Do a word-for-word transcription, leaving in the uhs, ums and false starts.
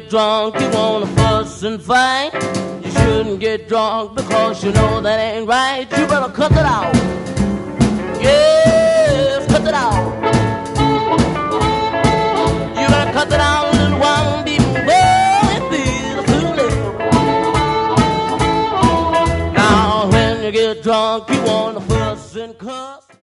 get drunk, you wanna fuss and fight. You shouldn't get drunk because you know that ain't right. You better cut it out.